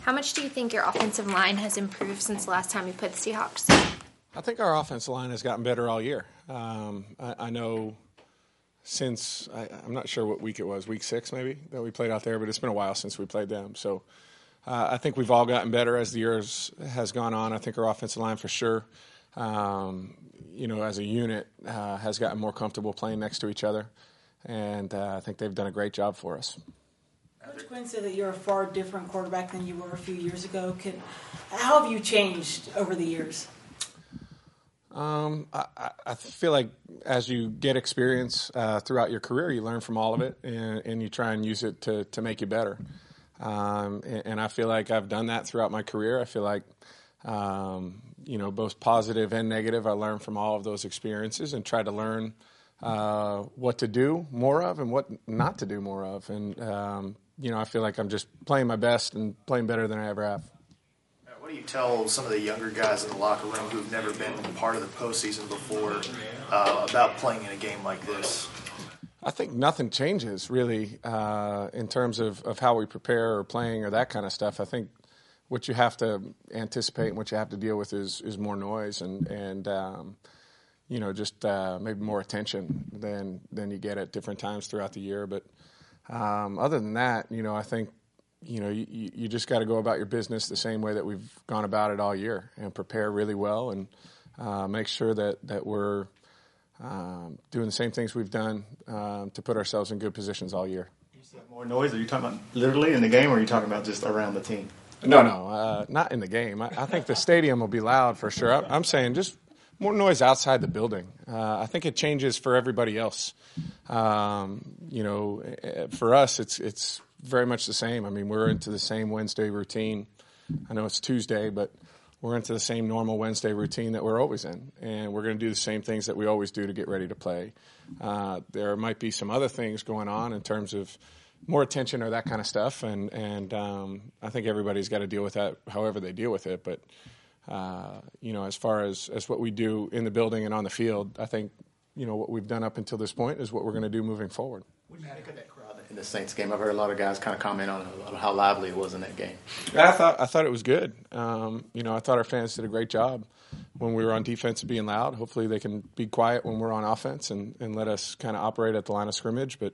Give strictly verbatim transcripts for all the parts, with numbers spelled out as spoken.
How much do you think your offensive line has improved since the last time you played the Seahawks? I think our offensive line has gotten better all year. Um, I, I know since, I, I'm not sure what week it was, week six maybe, that we played out there, but it's been a while since we played them. So uh, I think we've all gotten better as the years has gone on. I think our offensive line for sure, um, you know, as a unit uh, has gotten more comfortable playing next to each other. And uh, I think they've done a great job for us. Coach Quinn said that you're a far different quarterback than you were a few years ago. Can, how have you changed over the years? Um, I, I feel like as you get experience uh, throughout your career, you learn from all of it, and, and you try and use it to, to make you better. Um, and, and I feel like I've done that throughout my career. I feel like, um, you know, both positive and negative, I learned from all of those experiences and try to learn uh, what to do more of and what not to do more of. And, um, you know, I feel like I'm just playing my best and playing better than I ever have. What do you tell some of the younger guys in the locker room who've never been part of the postseason before uh, about playing in a game like this? I think nothing changes really uh, in terms of, of how we prepare or playing or that kind of stuff. I think what you have to anticipate and what you have to deal with is, is more noise and, and um, you know, just uh, maybe more attention than, than you get at different times throughout the year. But um, other than that, you know, I think, you know, you, you just got to go about your business the same way that we've gone about it all year and prepare really well and uh, make sure that, that we're um, doing the same things we've done um, to put ourselves in good positions all year. You said more noise. Are you talking about literally in the game or are you talking about just around the team? No, no, uh, not in the game. I, I think the stadium will be loud for sure. I, I'm saying just more noise outside the building. Uh, I think it changes for everybody else. Um, you know, for us, it's it's very much the same. I mean, we're into the same Wednesday routine. I know it's Tuesday, but we're into the same normal Wednesday routine that we're always in. And we're going to do the same things that we always do to get ready to play. Uh, there might be some other things going on in terms of more attention or that kind of stuff. And, and um, I think everybody's got to deal with that however they deal with it. But, uh, you know, as far as, as what we do in the building and on the field, I think, you know, what we've done up until this point is what we're going to do moving forward. What do you think of that crowd in the Saints game? I've heard a lot of guys kind of comment on, on how lively it was in that game. I thought I thought it was good. Um, you know, I thought our fans did a great job when we were on defense being loud. Hopefully they can be quiet when we're on offense and, and let us kind of operate at the line of scrimmage. But,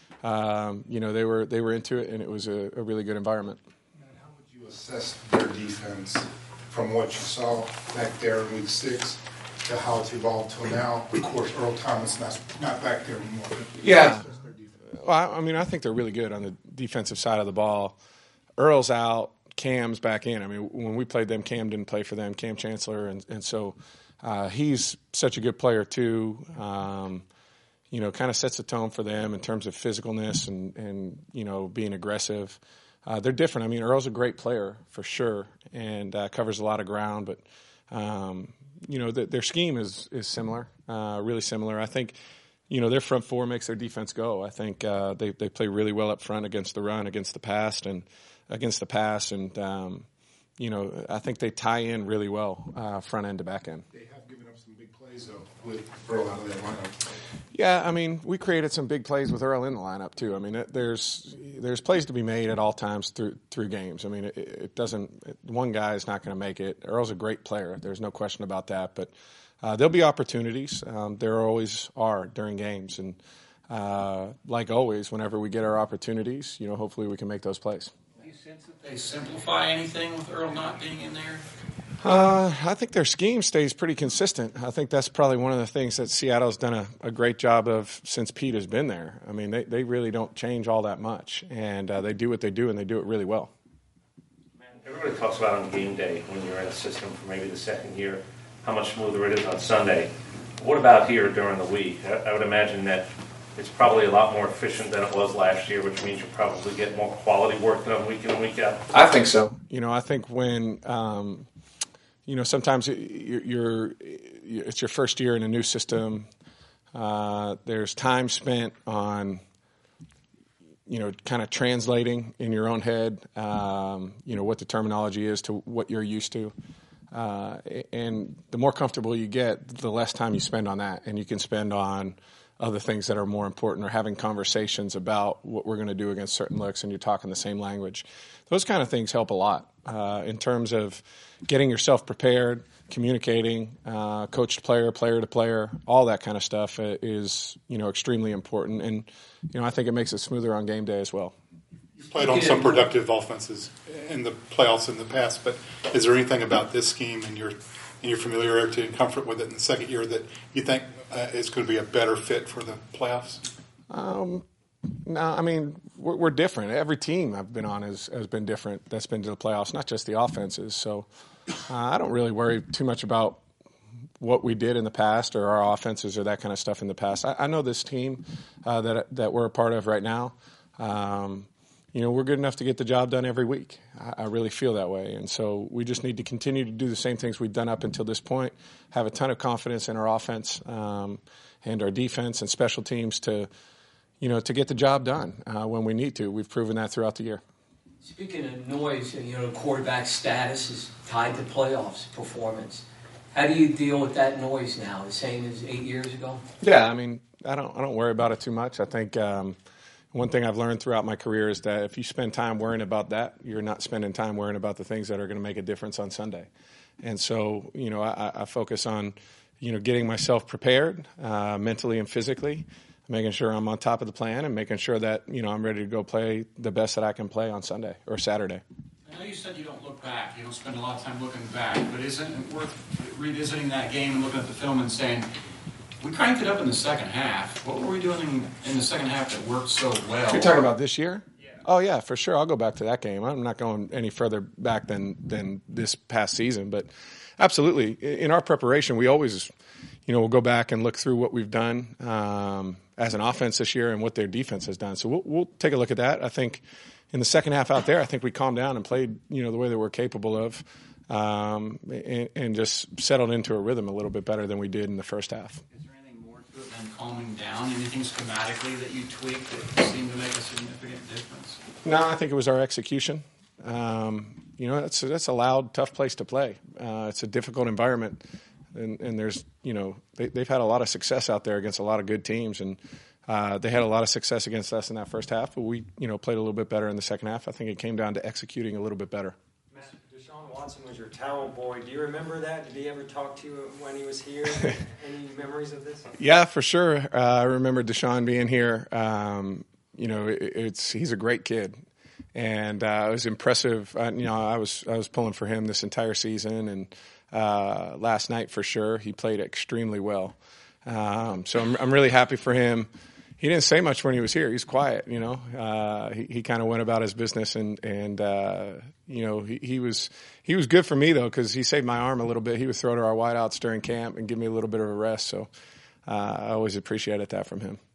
um, you know, they were they were into it, and it was a, a really good environment. How would you assess their defense from what you saw back there in week six to how it's evolved till now? Of course, Earl Thomas not not back there anymore. Yeah. Well, I mean, I think they're really good on the defensive side of the ball. Earl's out, Cam's back in. I mean, when we played them, Cam didn't play for them, Cam Chancellor, and, and so uh, he's such a good player too. Um, you know, kind of sets the tone for them in terms of physicalness and, and you know, being aggressive. Uh, they're different. I mean, Earl's a great player for sure and uh, covers a lot of ground, but, um, you know, the, their scheme is, is similar, uh, really similar. I think, you know, their front four makes their defense go. I think uh, they they play really well up front against the run, against the pass, and against the pass, and um, you know, I think they tie in really well, uh, front end to back end. They have given up some big plays though with Earl out of that lineup. Yeah, I mean, we created some big plays with Earl in the lineup too. I mean, there's there's plays to be made at all times through through games. I mean, it, it doesn't. One guy is not going to make it. Earl's a great player. There's no question about that, but. Uh, there'll be opportunities. Um, there always are during games. And uh, like always, whenever we get our opportunities, you know, hopefully we can make those plays. Do you sense that they simplify anything with Earl not being in there? Uh, I think their scheme stays pretty consistent. I think that's probably one of the things that Seattle's done a, a great job of since Pete has been there. I mean, they, they really don't change all that much. And uh, they do what they do, and they do it really well. Man, everybody talks about on game day when you're in a system for maybe the second year, how much smoother it is on Sunday. What about here during the week? I, I would imagine that it's probably a lot more efficient than it was last year, which means you probably get more quality work done week in and week out. I think so. You know, I think when, um, you know, sometimes you're, you're, it's your first year in a new system. Uh, there's time spent on, you know, kind of translating in your own head, um, you know, what the terminology is to what you're used to. Uh, and the more comfortable you get, the less time you spend on that. And you can spend on other things that are more important or having conversations about what we're going to do against certain looks and you're talking the same language. Those kind of things help a lot. uh, in terms of getting yourself prepared, communicating, uh, coach to player, player to player, all that kind of stuff is, you know, extremely important. And, you know, I think it makes it smoother on game day as well. You've played on some productive offenses in the playoffs in the past, but is there anything about this scheme and your and your familiarity and comfort with it in the second year that you think uh, is going to be a better fit for the playoffs? Um, no, I mean, we're, we're different. Every team I've been on has, has been different that's been to the playoffs, not just the offenses. So uh, I don't really worry too much about what we did in the past or our offenses or that kind of stuff in the past. I, I know this team uh, that that we're a part of right now, um, you know, we're good enough to get the job done every week. I, I really feel that way. And so we just need to continue to do the same things we've done up until this point, have a ton of confidence in our offense um, and our defense and special teams to, you know, to get the job done uh, when we need to. We've proven that throughout the year. Speaking of noise, you know, quarterback status is tied to playoffs performance. How do you deal with that noise now? The same as eight years ago? Yeah, I mean, I don't, I don't worry about it too much. I think um, one thing I've learned throughout my career is that if you spend time worrying about that, you're not spending time worrying about the things that are going to make a difference on Sunday. And so, you know, I, I focus on, you know, getting myself prepared uh, mentally and physically, making sure I'm on top of the plan and making sure that, you know, I'm ready to go play the best that I can play on Sunday or Saturday. I know you said you don't look back. You don't spend a lot of time looking back. But isn't it worth revisiting that game and looking at the film and saying, we cranked it up in the second half. What were we doing in the second half that worked so well? You're talking about this year? Yeah. Oh, yeah, for sure. I'll go back to that game. I'm not going any further back than, than this past season. But absolutely, in our preparation, we always, you know, we'll go back and look through what we've done um, as an offense this year and what their defense has done. So we'll, we'll take a look at that. I think in the second half out there, I think we calmed down and played, you know, the way that we're capable of um, and, and just settled into a rhythm a little bit better than we did in the first half. Is there anything more to it than calming down? Anything schematically that you tweaked that seemed to make a significant difference? No, I think it was our execution. Um, you know, that's, that's a loud, tough place to play. Uh, it's a difficult environment. And, and there's, you know, they, they've had a lot of success out there against a lot of good teams. And Uh, they had a lot of success against us in that first half, but we, you know, played a little bit better in the second half. I think it came down to executing a little bit better. Matt, Deshaun Watson was your towel boy. Do you remember that? Did he ever talk to you when he was here? Any memories of this? Yeah, for sure. Uh, I remember Deshaun being here. Um, you know, it, it's he's a great kid, and uh, it was impressive. Uh, you know, I was I was pulling for him this entire season, and uh, last night for sure he played extremely well. Um, so I'm, I'm really happy for him. He didn't say much when he was here. He's quiet, you know. Uh, he he kind of went about his business, and and uh, you know he, he was he was good for me though because he saved my arm a little bit. He would throw to our wideouts during camp and give me a little bit of a rest. So uh, I always appreciated that from him.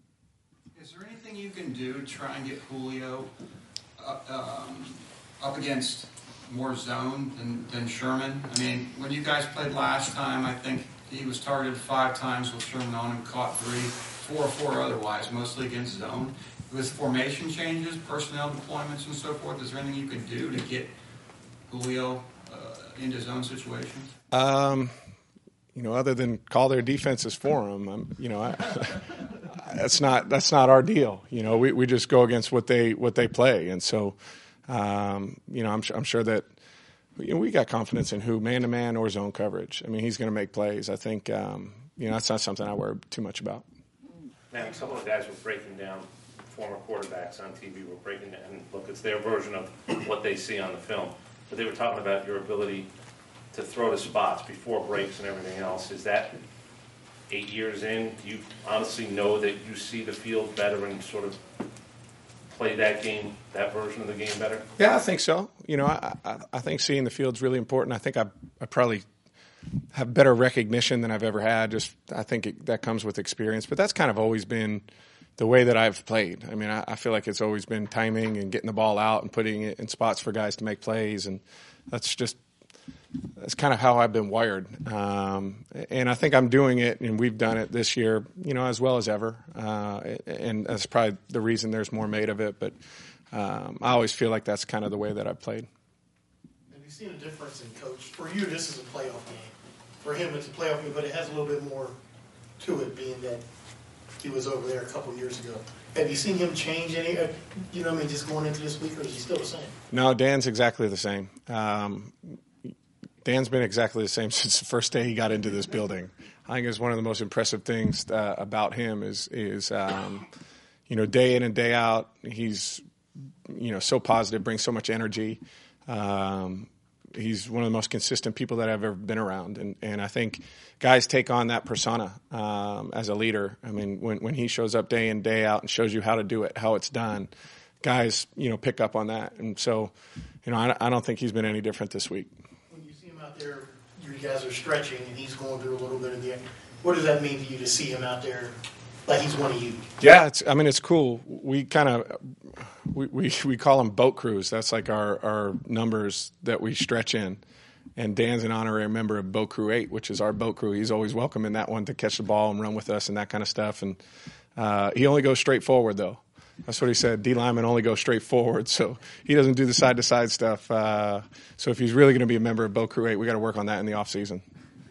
Is there anything you can do to try and get Julio uh, um, up against more zone than, than Sherman? I mean, when you guys played last time, I think he was targeted five times with Sherman on him, caught three. Four or four otherwise, mostly against zone. With formation changes, personnel deployments, and so forth, is there anything you can do to get Julio uh, into zone situations? Um, you know, other than call their defenses for him, I'm, you know, I, that's not that's not our deal. You know, we, we just go against what they what they play, and so, um, you know, I'm I'm sure that you know, we got confidence in who man to man or zone coverage. I mean, he's going to make plays. I think um, you know that's not something I worry too much about. Man, a couple of guys were breaking down former quarterbacks on T V. Were breaking down, and look, it's their version of what they see on the film. But they were talking about your ability to throw to spots before breaks and everything else. Is that eight years in? Do you honestly know that you see the field better and sort of play that game, that version of the game better? Yeah, I think so. You know, I I, I think seeing the field's really important. I think I I probably have better recognition than I've ever had. Just I think it, that comes with experience. But that's kind of always been the way that I've played. I mean, I, I feel like it's always been timing and getting the ball out and putting it in spots for guys to make plays, and that's just that's kind of how I've been wired. Um, and I think I'm doing it, and we've done it this year, you know, as well as ever. Uh, and that's probably the reason there's more made of it. But um, I always feel like that's kind of the way that I've played. Have you seen a difference in coach? For you, this is a playoff game. For him, it's a playoff game, but it has a little bit more to it, being that he was over there a couple years ago. Have you seen him change any, uh, you know what I mean, just going into this week, or is he still the same? No, Dan's exactly the same. Um, Dan's been exactly the same since the first day he got into this building. I think it's one of the most impressive things uh, about him is, is um, you know, day in and day out, he's, you know, so positive, brings so much energy. Um, he's one of the most consistent people that I've ever been around. And, and I think guys take on that persona um, as a leader. I mean, when, when he shows up day in, day out and shows you how to do it, how it's done, guys, you know, pick up on that. And so, you know, I, I don't think he's been any different this week. When you see him out there, you guys are stretching, and he's going through a little bit of the, what does that mean to you to see him out there like he's one of you? Yeah, it's, I mean, it's cool. We kind of, we, we, we call them boat crews. That's like our, our numbers that we stretch in. And Dan's an honorary member of Boat Crew eight, which is our boat crew. He's always welcome in that one to catch the ball and run with us and that kind of stuff. And uh, he only goes straight forward, though. That's what he said. D linemen only go straight forward, so he doesn't do the side-to-side stuff. Uh, so if he's really going to be a member of Boat Crew eight, we got to work on that in the offseason.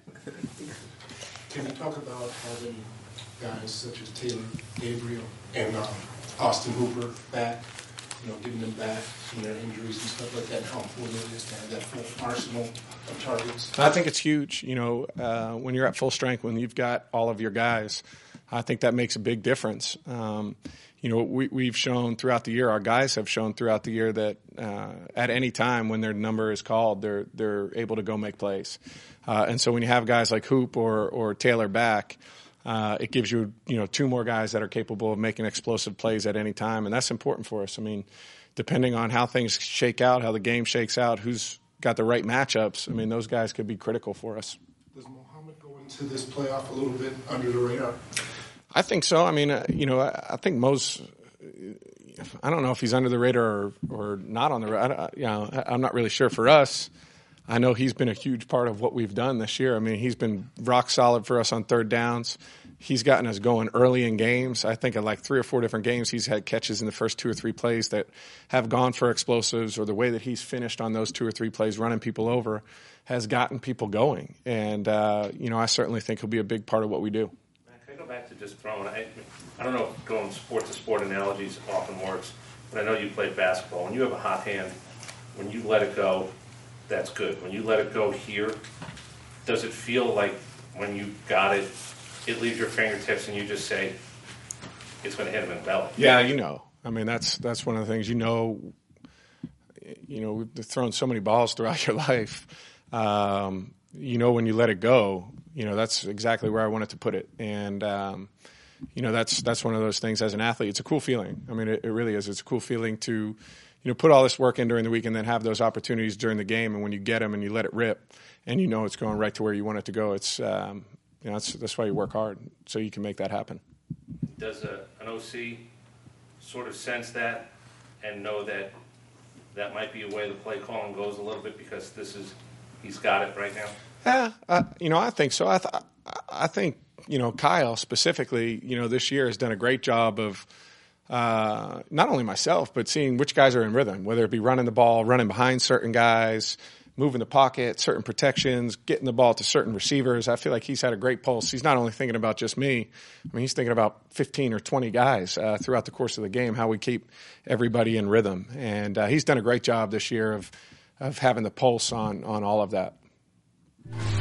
Can you talk about having guys such as Taylor Gabriel and um, Austin Hooper back, you know, getting them back from their injuries and stuff like that, how important it is to have that full arsenal of targets? I think it's huge. You know, uh, when you're at full strength, when you've got all of your guys, I think that makes a big difference. Um, you know, we, we've shown throughout the year, our guys have shown throughout the year that uh, at any time when their number is called, they're they're able to go make plays. Uh, and so when you have guys like Hoop or or Taylor back, uh, it gives you, you know, two more guys that are capable of making explosive plays at any time, and that's important for us. I mean, depending on how things shake out, how the game shakes out, who's got the right matchups, I mean, those guys could be critical for us. Does Muhammad go into this playoff a little bit under the radar? I think so. I mean, uh, you know, I, I think most. I don't know if he's under the radar or, or not on the radar. You know, I, I'm not really sure. For us, I know he's been a huge part of what we've done this year. I mean, he's been rock solid for us on third downs. He's gotten us going early in games. I think in like three or four different games, he's had catches in the first two or three plays that have gone for explosives, or the way that he's finished on those two or three plays, running people over, has gotten people going. And uh, you know, I certainly think he'll be a big part of what we do. Can I go back to just throwing? I, I don't know if going sport to sport analogies often works, but I know you played basketball. When you have a hot hand, when you let it go, that's good. When you let it go here, does it feel like when you got it, it leaves your fingertips and you just say, it's going to hit him in the belly? Yeah, you know. I mean, that's that's one of the things, you know, you know, we've thrown so many balls throughout your life. Um, you know, when you let it go, you know, that's exactly where I wanted to put it. And, um, you know, that's that's one of those things as an athlete. It's a cool feeling. I mean, it, it really is. It's a cool feeling to, you know, put all this work in during the week and then have those opportunities during the game. And when you get them and you let it rip and you know it's going right to where you want it to go, it's, um, you know, that's, that's why you work hard, so you can make that happen. Does a, an O C sort of sense that and know that that might be a way the play calling goes a little bit because this is, he's got it right now? Yeah, uh, you know, I think so. I, th- I think, you know, Kyle specifically, you know, this year has done a great job of uh, not only myself, but seeing which guys are in rhythm, whether it be running the ball, running behind certain guys, moving the pocket, certain protections, getting the ball to certain receivers. I feel like he's had a great pulse. He's not only thinking about just me. I mean, he's thinking about fifteen or twenty guys uh, throughout the course of the game, how we keep everybody in rhythm. And uh, he's done a great job this year of of having the pulse on on all of that.